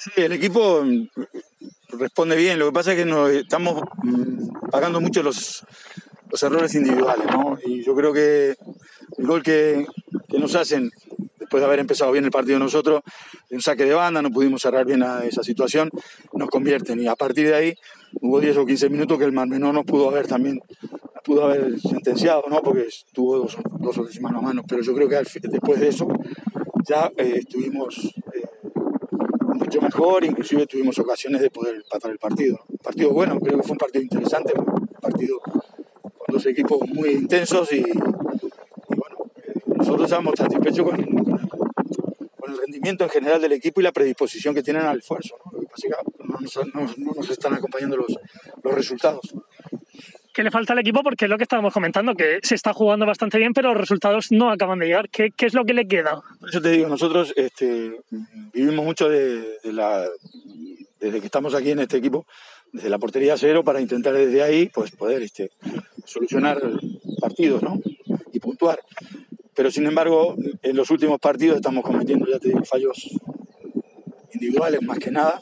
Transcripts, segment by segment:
Sí, el equipo responde bien. Lo que pasa es que nos estamos pagando mucho los errores individuales, ¿no? Y yo creo que el gol que nos hacen, después de haber empezado bien el partido nosotros, en un saque de banda, no pudimos cerrar bien a esa situación, nos convierten. Y a partir de ahí hubo 10 o 15 minutos que el Mar Menor nos pudo haber sentenciado, ¿no? Porque tuvo dos o tres mano a mano. Pero yo creo que después de eso ya estuvimos mucho mejor, inclusive tuvimos ocasiones de poder empatar el partido. Un partido bueno, creo que fue un partido interesante, un partido con dos equipos muy intensos y bueno, nosotros estamos satisfechos con el rendimiento en general del equipo y la predisposición que tienen al esfuerzo, ¿no? Lo que pasa es que no nos están acompañando los resultados. ¿Qué le falta al equipo? Porque es lo que estábamos comentando, que se está jugando bastante bien, pero los resultados no acaban de llegar. ¿Qué es lo que le queda? Por eso te digo, nosotros vivimos mucho desde que estamos aquí en este equipo, desde la portería cero, para intentar desde ahí pues poder solucionar partidos, ¿no? Y puntuar. Pero sin embargo, en los últimos partidos estamos cometiendo, ya te digo, fallos individuales más que nada.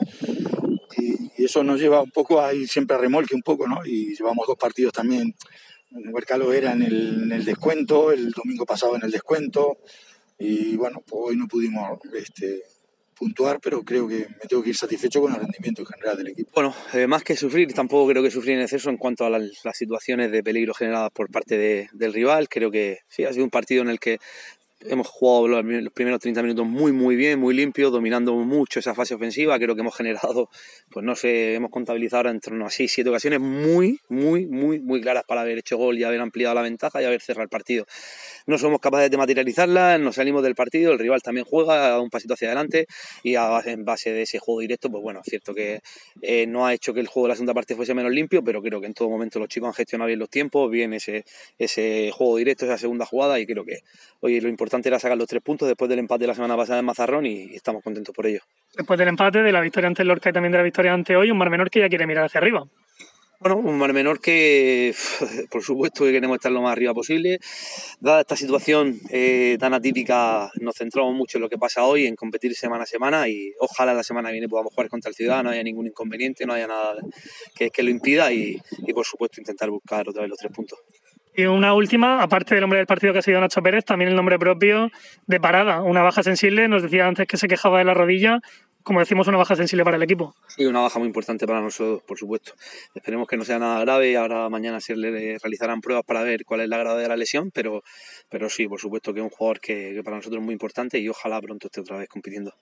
Y eso nos lleva un poco a ir siempre a remolque un poco, ¿no? Y llevamos dos partidos también. Huercalo era en el descuento, el domingo pasado en el descuento. Y bueno, pues hoy no pudimos puntuar, pero creo que me tengo que ir satisfecho con el rendimiento en general del equipo. Bueno, más que sufrir, tampoco creo que sufrir en exceso en cuanto a las situaciones de peligro generadas por parte del rival. Creo que sí, ha sido un partido en el que hemos jugado los primeros 30 minutos muy bien, muy limpio, dominando mucho esa fase ofensiva. Creo que hemos generado, pues no sé, hemos contabilizado ahora en torno a 6-7 ocasiones muy claras para haber hecho gol y haber ampliado la ventaja y haber cerrado el partido. No somos capaces de materializarla, nos salimos del partido, el rival también juega, ha dado un pasito hacia adelante y en base de ese juego directo, pues bueno, es cierto que no ha hecho que el juego de la segunda parte fuese menos limpio, pero creo que en todo momento los chicos han gestionado bien los tiempos, bien ese juego directo, esa segunda jugada, y creo que hoy lo importante era sacar los 3 puntos después del empate de la semana pasada en Mazarrón y estamos contentos por ello. Después del empate, de la victoria ante el Lorca y también de la victoria ante hoy, un Mar Menor que ya quiere mirar hacia arriba. Bueno, un Mar Menor que, por supuesto, que queremos estar lo más arriba posible. Dada esta situación tan atípica, nos centramos mucho en lo que pasa hoy, en competir semana a semana, y ojalá la semana que viene podamos jugar contra el Ciudad, no haya ningún inconveniente, no haya nada que lo impida y, por supuesto, intentar buscar otra vez los 3 puntos. Y una última, aparte del nombre del partido que ha sido Nacho Pérez, también el nombre propio de Parada, una baja sensible. Nos decía antes que se quejaba de la rodilla. Como decimos, una baja sensible para el equipo. Sí, una baja muy importante para nosotros, por supuesto. Esperemos que no sea nada grave. Ahora mañana se le realizarán pruebas para ver cuál es la gravedad de la lesión, pero sí, por supuesto que es un jugador que para nosotros es muy importante y ojalá pronto esté otra vez compitiendo.